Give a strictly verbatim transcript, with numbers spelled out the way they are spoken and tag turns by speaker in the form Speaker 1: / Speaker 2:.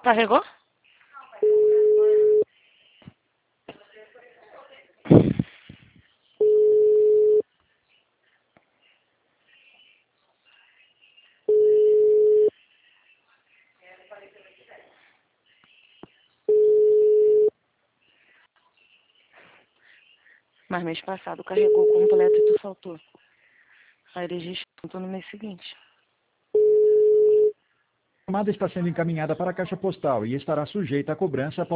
Speaker 1: Carregou? Mas mês passado carregou completo e tu faltou. Aí eles descontam no mês seguinte.
Speaker 2: A chamada está sendo encaminhada para a caixa postal e estará sujeita à cobrança